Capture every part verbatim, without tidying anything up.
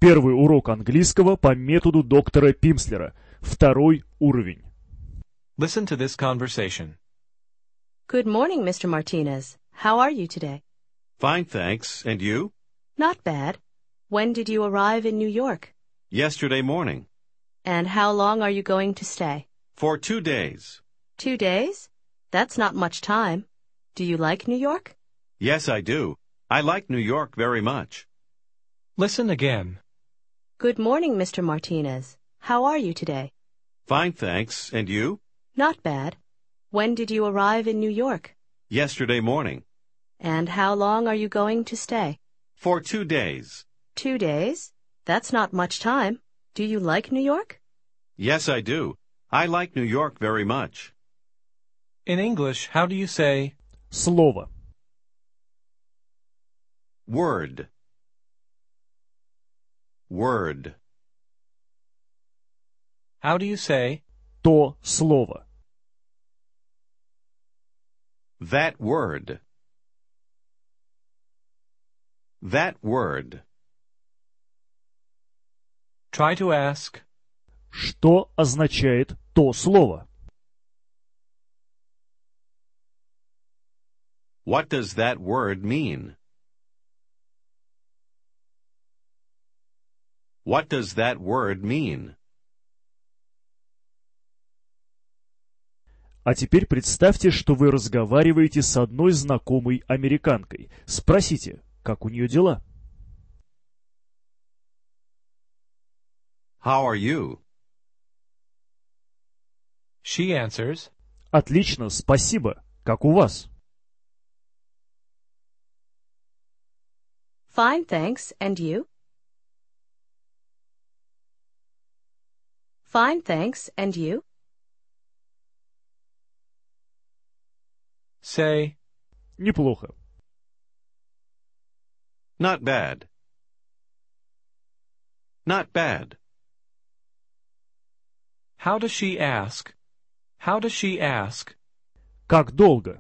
Первый урок английского по методу доктора Пимслера. Второй уровень. Listen to this conversation. Good morning, Mister Martinez. How are you today? Fine, thanks. And you? Not bad. When did you arrive in New York? Yesterday morning. And how long are you going to stay? For two days. Two days? That's not much time. Do you like New York? Yes, I do. I like New York very much. Listen again. Good morning, Mister Martinez. How are you today? Fine, thanks. And you? Not bad. When did you arrive in New York? Yesterday morning. And how long are you going to stay? For two days. Two days? That's not much time. Do you like New York? Yes, I do. I like New York very much. In English, how do you say Слово. Word. Word. How do you say То слово. That word. That word. Try to ask Что означает то слово? What does that word mean? What does that word mean? А теперь представьте, что вы разговариваете с одной знакомой американкой. Спросите, как у нее дела? How are you? She answers, Отлично, спасибо. Как у вас? Fine, thanks. And you? Fine, thanks. And you? Say Неплохо. Not bad. Not bad. How does she ask? How does she ask? Как долго?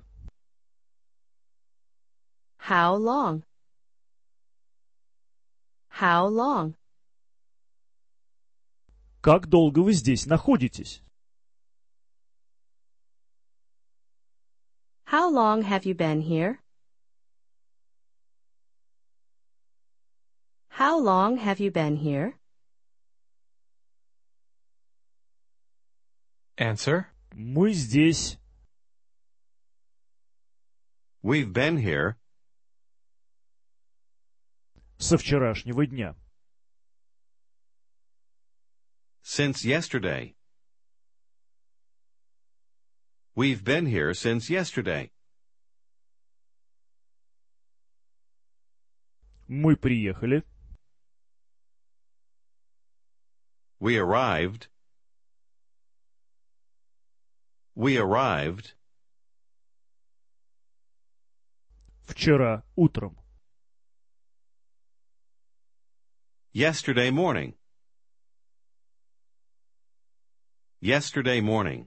How long? How long? Как долго вы здесь находитесь? How long have you been here? How long have you been here? Answer. Мы здесь. We've been here Со вчерашнего дня. since yesterday. We've been here since yesterday. Мы приехали. We arrived. We arrived Вчера утром. yesterday morning. Yesterday morning.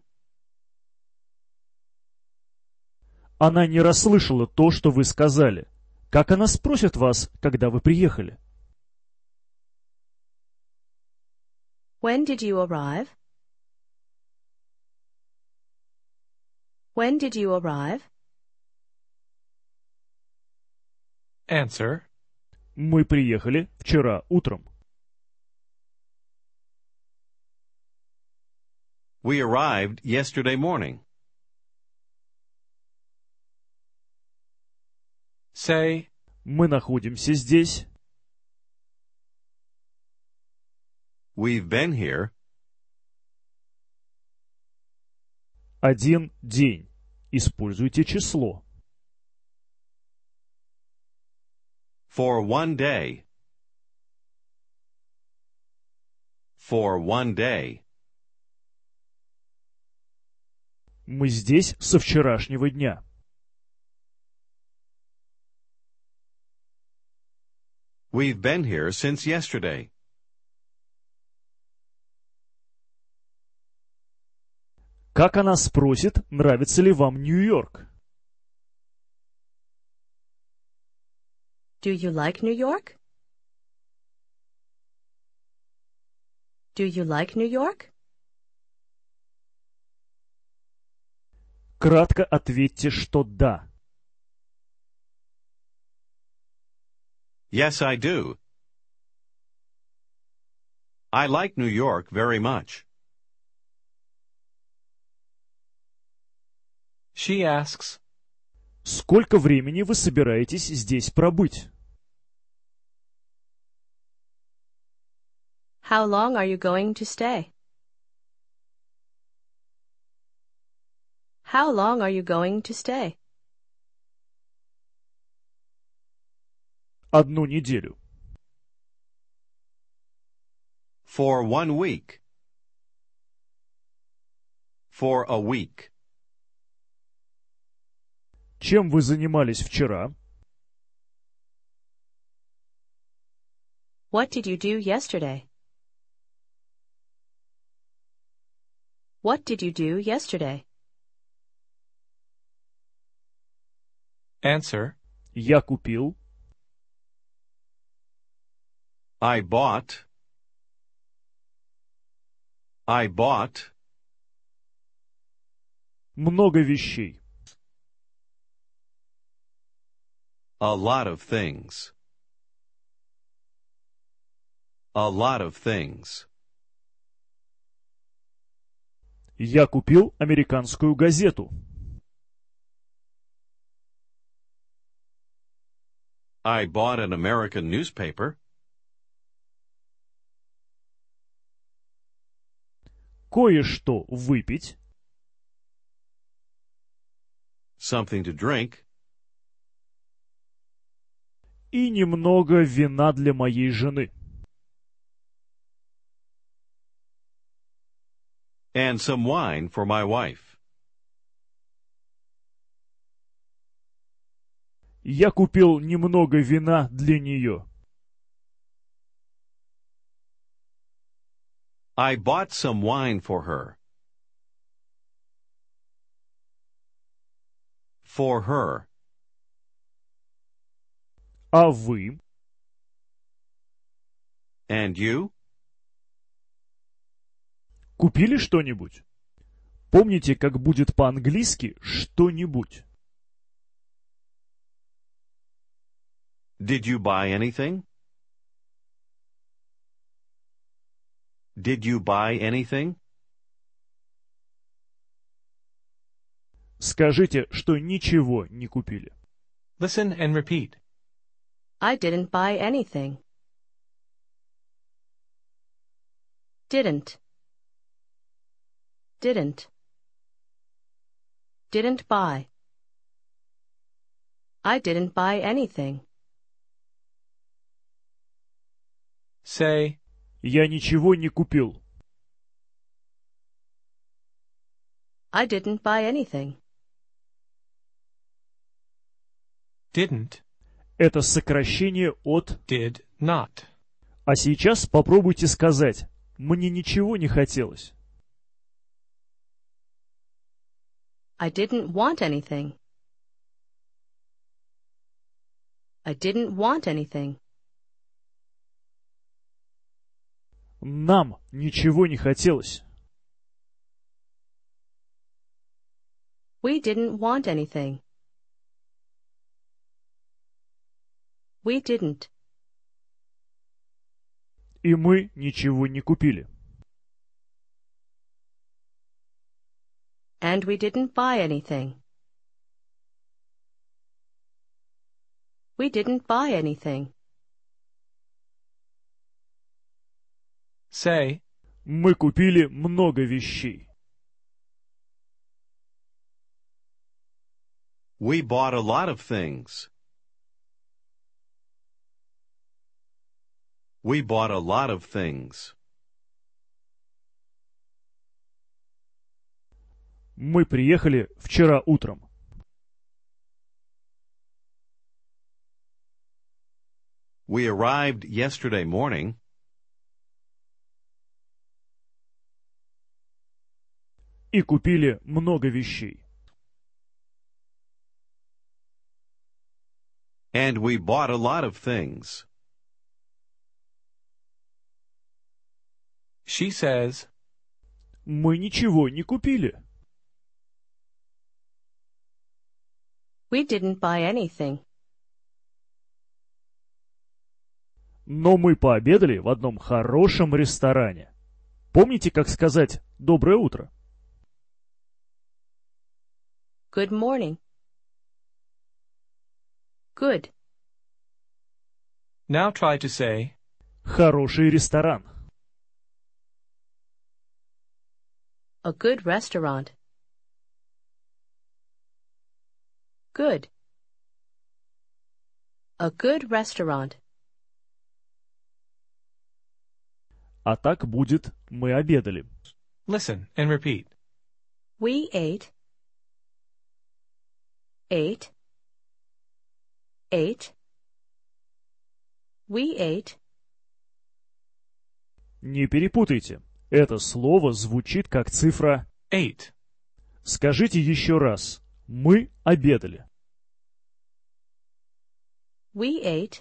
Она не расслышала то, что вы сказали. Как она спросит вас, когда вы приехали? When did you arrive? When did you arrive? Answer. Мы приехали вчера утром. We arrived yesterday morning. Say Мы находимся здесь. We've been here Один день. Используйте число. for one day. For one day. Мы здесь со вчерашнего дня. We've been here since yesterday. Как она спросит, нравится ли вам Нью-Йорк? Do you like New York? Do you like New York? Кратко ответьте, что да. Yes, I do. I like New York very much. She asks, Сколько времени вы собираетесь здесь пробыть? How long are you going to stay? How long are you going to stay? Одну неделю. For one week. For a week. Чем вы занимались вчера? What did you do yesterday? What did you do yesterday? answer, Я купил. I bought. I bought. Много вещей. A lot of things. A lot of things. Я купил американскую газету. I bought an American newspaper. Кое-что выпить. Something to drink. И немного вина для моей жены. And some wine for my wife. Я купил немного вина для нее. I bought some wine for her. For her. А вы? And you? Купили что-нибудь? Помните, как будет по-английски «что-нибудь»? Did you buy anything? Did you buy anything? Скажите, что ничего не купили. listen and repeat. I didn't buy anything. Didn't. Didn't. Didn't buy. I didn't buy anything. Say, Я ничего не купил. I didn't buy anything. didn't, Это сокращение от did not. «а сейчас попробуйте сказать «мне ничего не хотелось». I didn't want anything. I didn't want anything. Нам ничего не хотелось. We didn't want anything. We didn't. И мы ничего не купили. And we didn't buy anything. We didn't buy anything. Say, Мы купили много вещей. We bought a lot of things. We bought a lot of things. Мы приехали вчера утром. We arrived yesterday morning. И купили много вещей. And we bought a lot of things. She says, Мы ничего не купили. We didn't buy anything. Но мы пообедали в одном хорошем ресторане. Помните, как сказать «доброе утро»? Good morning. Good. now try to say, Хороший ресторан. A good restaurant. Good. A good restaurant. А так будет «мы обедали». listen and repeat. We ate. Ate. Ate. We ate. Не перепутайте. Это слово звучит как цифра. Eight. Скажите еще раз. Мы обедали. We ate.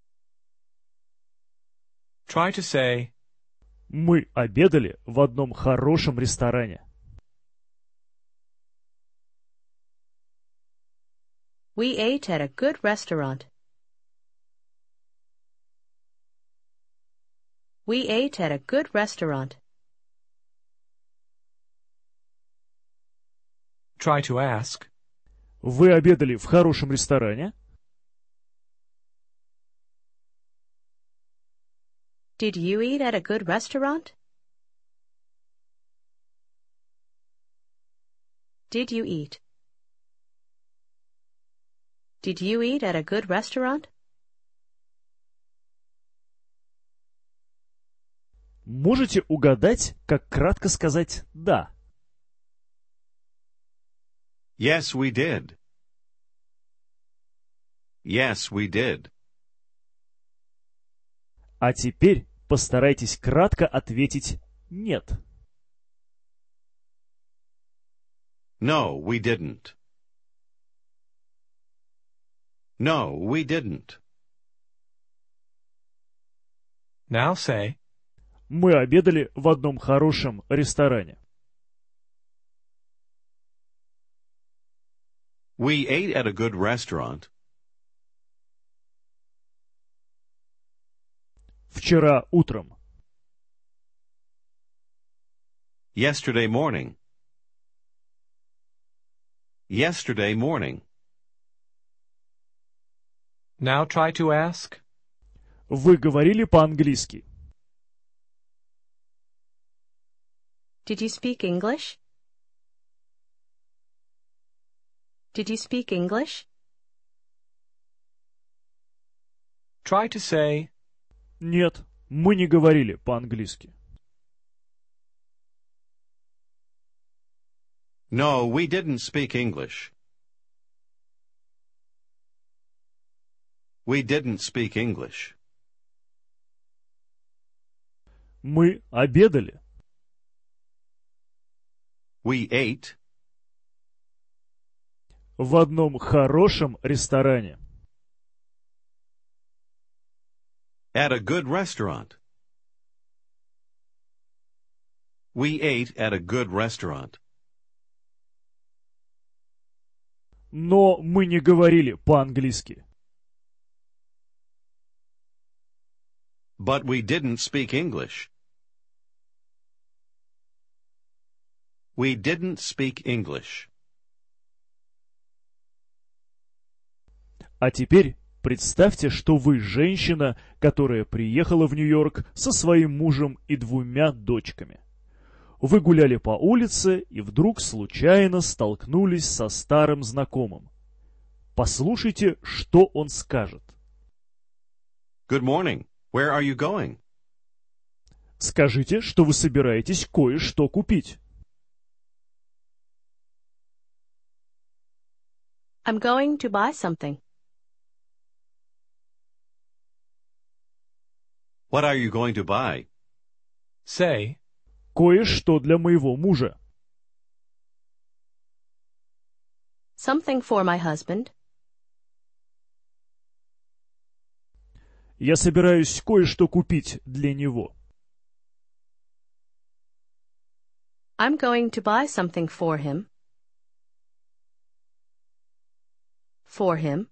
Try to say, Мы обедали в одном хорошем ресторане. We ate at a good restaurant. We ate at a good restaurant. try to ask, Вы обедали в хорошем ресторане? Did you eat at a good restaurant? Did you eat? Did you eat at a good restaurant? Можете угадать, как кратко сказать «да»? Yes, we did. Yes, we did. А теперь постарайтесь кратко ответить «нет». No, we didn't. No, we didn't. now say, Мы обедали в одном хорошем ресторане. We ate at a good restaurant. Вчера утром. Yesterday morning. Yesterday morning. now try to ask, Вы говорили по-английски. Did you speak English? Did you speak English? try to say, Нет, мы не говорили по-английски. No, we didn't speak English. We didn't speak English. Мы обедали. We ate В одном хорошем ресторане. at a good restaurant. We ate at a good restaurant. Но мы не говорили по-английски. But we didn't speak English. We didn't speak English. А теперь представьте, что вы женщина, которая приехала в Нью-Йорк со своим мужем и двумя дочками. Вы гуляли по улице и вдруг случайно столкнулись со старым знакомым. Послушайте, что он скажет. Good morning. Where are you going? Скажите, что вы собираетесь кое-что купить. I'm going to buy something. What are you going to buy? say, Кое-что для моего мужа. Something for my husband. Я собираюсь кое-что купить для него. I'm going to buy something for him. For him.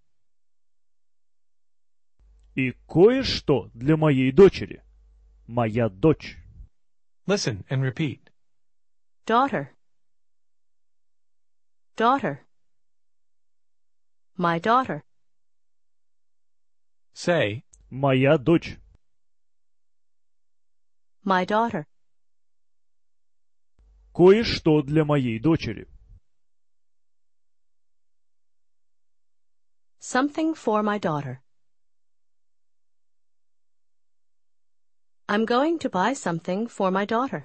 И кое-что для моей дочери. Моя дочь. Listen and repeat. Daughter. Daughter. My daughter. Say, Моя дочь. My daughter. Кое-что для моей дочери. Something for my daughter. I'm going to buy something for my daughter.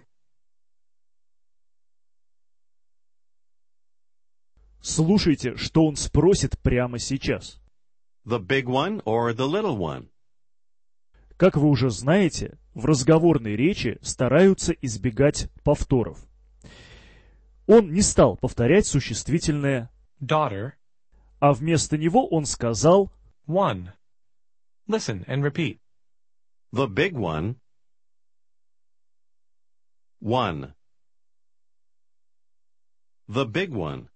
Слушайте, что он спросит прямо сейчас. The big one or the little one? Как вы уже знаете, в разговорной речи стараются избегать повторов. Он не стал повторять существительное, daughter, а вместо него он сказал one. Listen and repeat. The big one. One. The big one.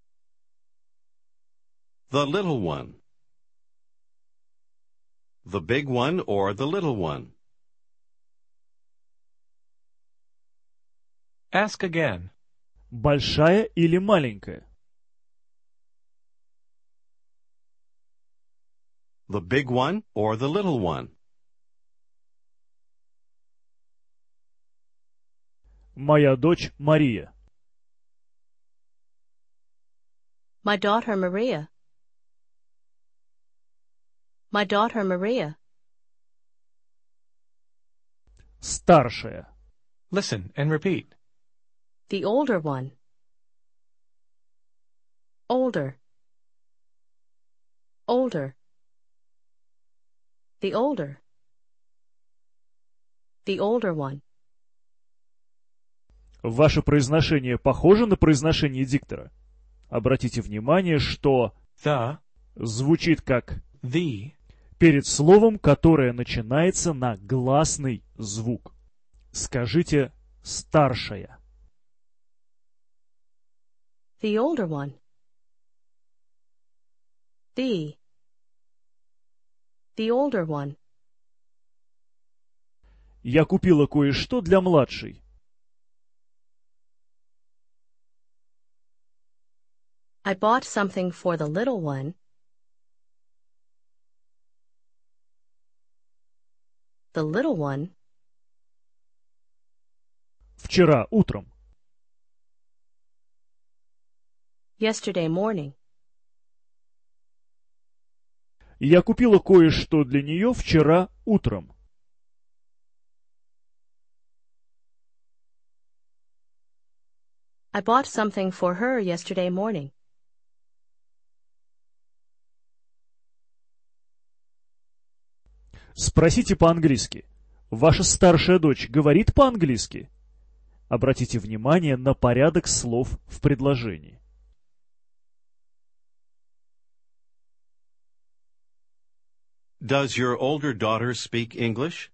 The little one. The big one or the little one? Ask again. большая или маленькая. The big one or the little one? Моя дочь Мария. My daughter Maria. My daughter Maria. Старшая. Listen and repeat. The older one. Older. Older. The older. The older one. Ваше произношение похоже на произношение диктора? Обратите внимание, что The, звучит как the, перед словом, которое начинается на гласный звук. Скажите «старшая». The older one. The. The older one. Я купила кое-что для младшей. I bought something for the little one. The little one. Вчера утром. Yesterday morning. Я купила кое-что для нее вчера утром. I bought something for her yesterday morning. Спросите по-английски. Ваша старшая дочь говорит по-английски? Обратите внимание на порядок слов в предложении. Does your older daughter speak English?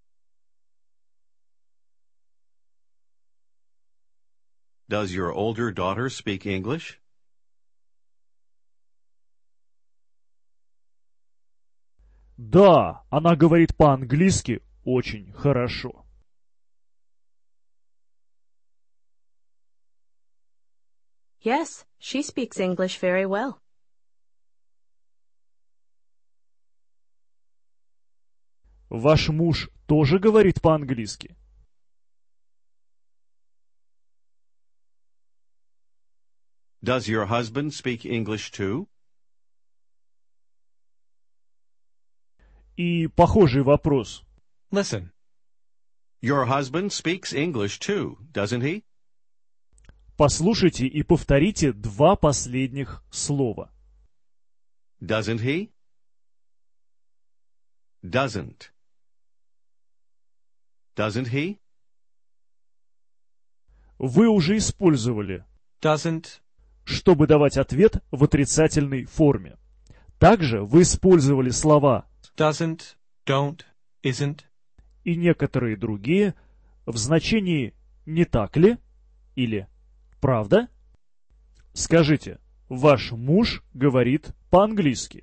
Does your older daughter speak English? Да, она говорит по-английски очень хорошо. Yes, she speaks English very well. Ваш муж тоже говорит по-английски? Does your husband speak English too? И похожий вопрос. Listen. Your husband speaks English too, doesn't he? Послушайте и повторите два последних слова. Doesn't he? Doesn't. Doesn't he? Вы уже использовали, Doesn't, чтобы давать ответ в отрицательной форме. Также вы использовали слова doesn't, don't, isn't, и некоторые другие в значении «не так ли?» или «Правда?» Скажите, ваш муж говорит по-английски.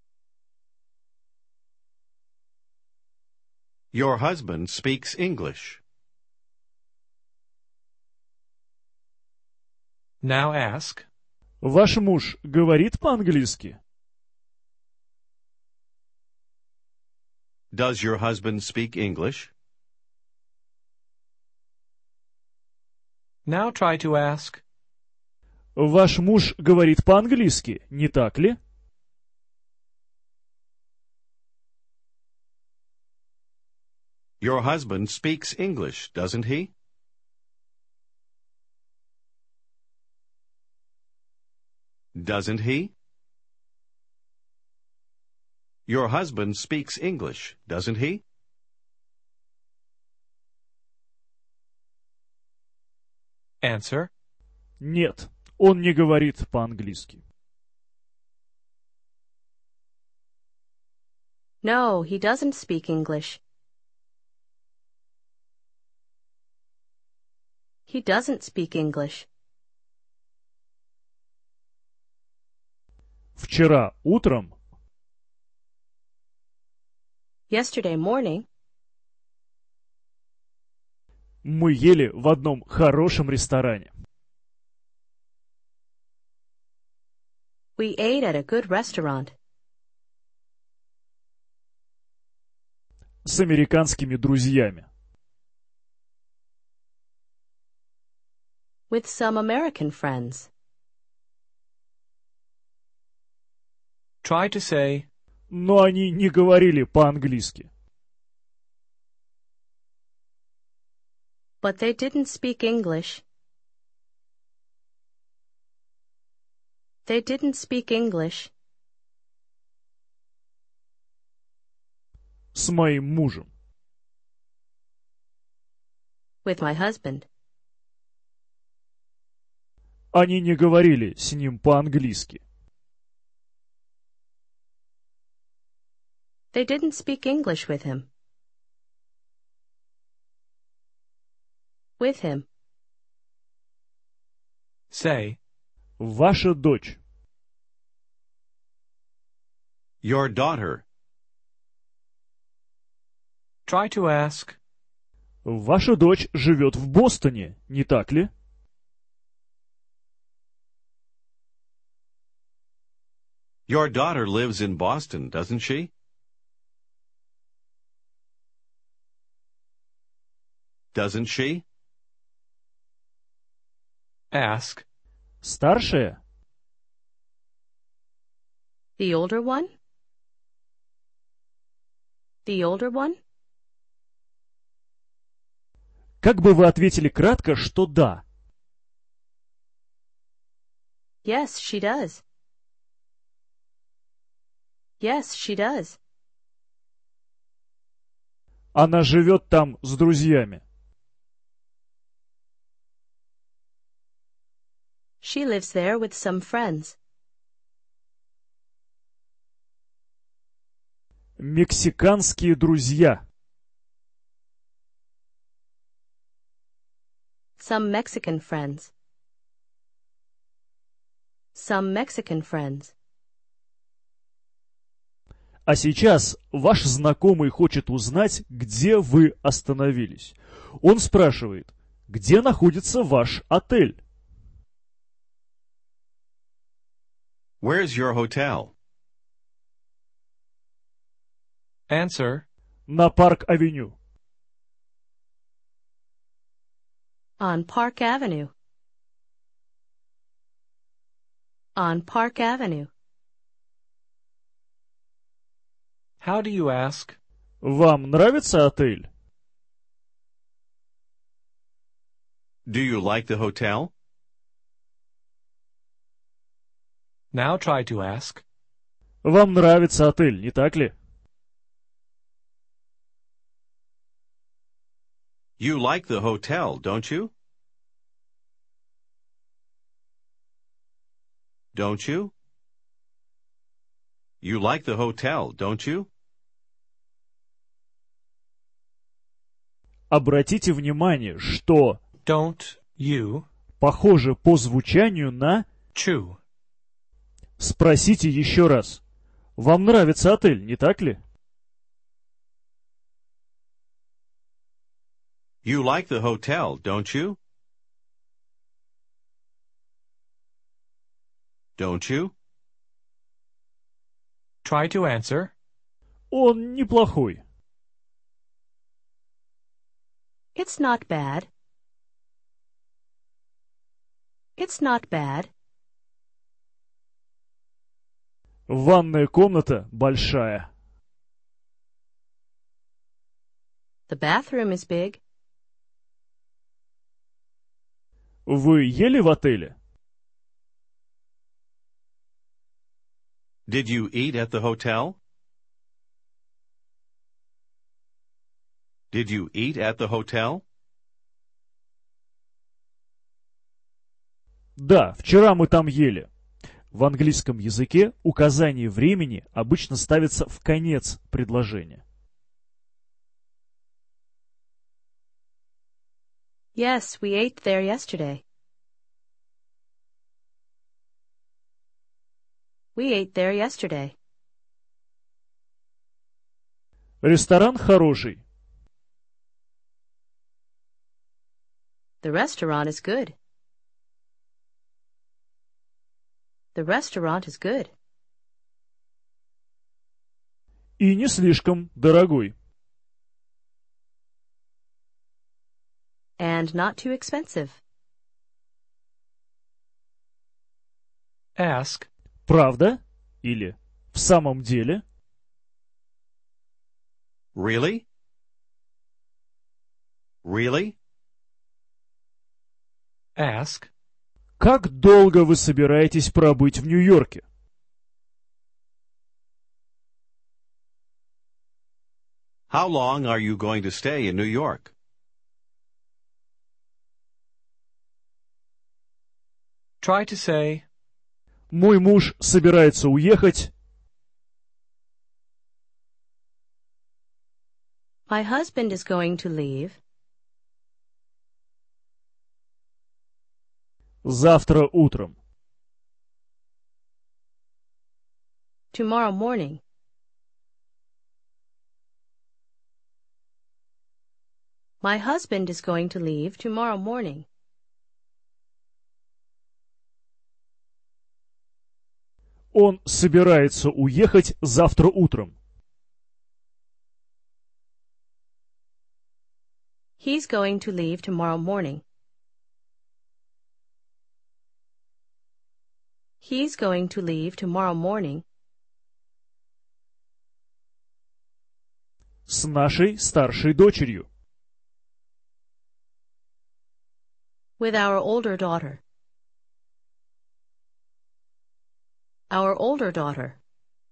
Your husband speaks English. Now ask, Ваш муж говорит по-английски? Does your husband speak English? now try to ask, Ваш муж говорит по-английски, не так ли? Your husband speaks English, doesn't he? Doesn't he? Your husband speaks English, doesn't he? answer, Нет, он не говорит по-английски. No, he doesn't speak English. He doesn't speak English. Вчера утром Yesterday morning, мы ели в одном хорошем ресторане. we ate at a good restaurant С американскими друзьями. with some American friends. try to say, Но они не говорили по-английски. But they didn't speak English. They didn't speak English. С моим мужем. With my husband. Они не говорили с ним по-английски. They didn't speak English with him. With him. say, Ваша дочь. Your daughter. try to ask, Ваша дочь живет в Бостоне, не так ли? Your daughter lives in Boston, doesn't she? Doesn't she? ask, Старшая? The older one? The older one? Как бы вы ответили кратко, что да? Yes, she does. Yes, she does. Она живет там с друзьями. She lives there with some friends. Мексиканские друзья. Some Mexican friends. Some Mexican friends. А сейчас ваш знакомый хочет узнать, где вы остановились. Он спрашивает, где находится ваш отель? Where's your hotel? answer, На Парк-авеню. On Park Avenue. On Park Avenue. how do you ask, Вам нравится отель? Do you like the hotel? now try to ask, Вам нравится отель, не так ли? You like the hotel, don't you? Don't you? You like the hotel, don't you? Обратите внимание, что don't you похоже по звучанию на... chew. Спросите еще раз. Вам нравится отель, не так ли? You like the hotel, don't you? Don't you? Try to answer. Он неплохой. It's not bad. It's not bad. Ванная комната большая. The bathroom is big. Вы ели в отеле? Did you eat at the hotel? Did you eat at the hotel? Да, вчера мы там ели. В английском языке указание времени обычно ставится в конец предложения. Yes, we ate there yesterday. We ate there yesterday. Ресторан хороший. The restaurant is good. The restaurant is good. И не слишком дорогой. And not too expensive. Ask. Правда? Или в самом деле? Really? Really? Ask. Как долго вы собираетесь пробыть в Нью-Йорке? How long are you going to stay in New York? Try to say. Мой муж собирается уехать. My husband is going to leave. Завтра утром. Tomorrow morning. My husband is going to leave tomorrow morning. Он собирается уехать завтра утром. He's going to leave tomorrow morning. He's going to leave tomorrow morning. С нашей старшей дочерью. With our older daughter. Our older daughter.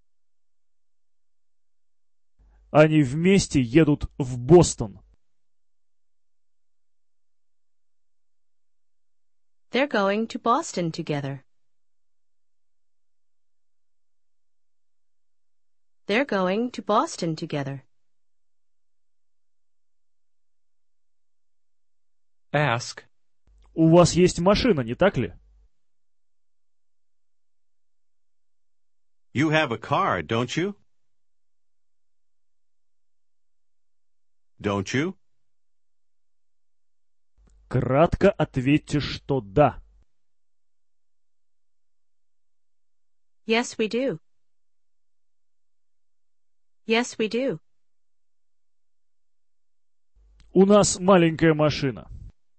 Они вместе едут в Бостон. They're going to Boston together. They're going to Boston together. Ask. У вас есть машина, не так ли? You have a car, don't you? Don't you? Кратко ответьте, что да. Yes, we do. Yes, we do. У нас маленькая машина.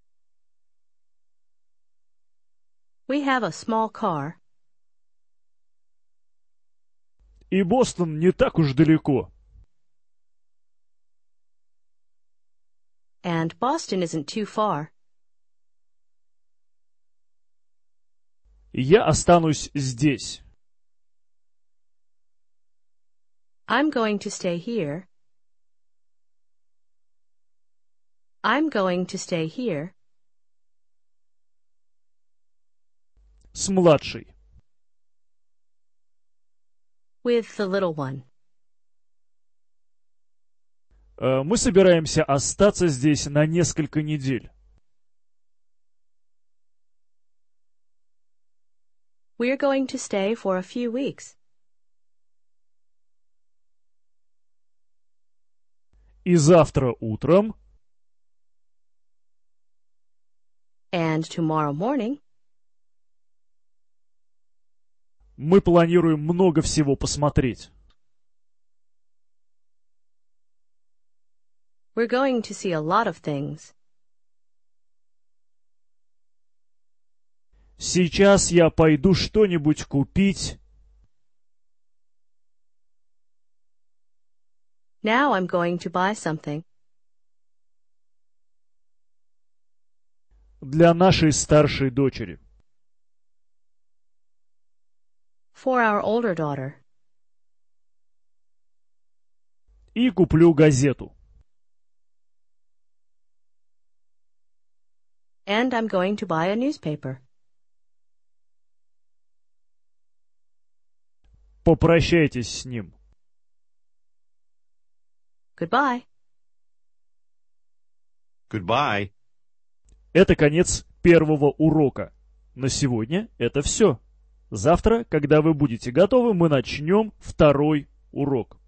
We have a small car. И Бостон не так уж далеко. And Boston isn't too far. Я останусь здесь. I'm going to stay here. I'm going to stay here. С младшей. With the little one. Э, Мы собираемся остаться здесь на несколько недель. We're going to stay for a few weeks. И завтра утром. And tomorrow morning, Мы планируем много всего посмотреть. we're going to see a lot of things. Сейчас я пойду что-нибудь купить. Now I'm going to buy something Для нашей старшей дочери. for our older daughter. И куплю газету. And I'm going to buy a newspaper. Попрощайтесь с ним. Goodbye. Goodbye. Это конец первого урока. На сегодня это все. Завтра, когда вы будете готовы, мы начнем второй урок.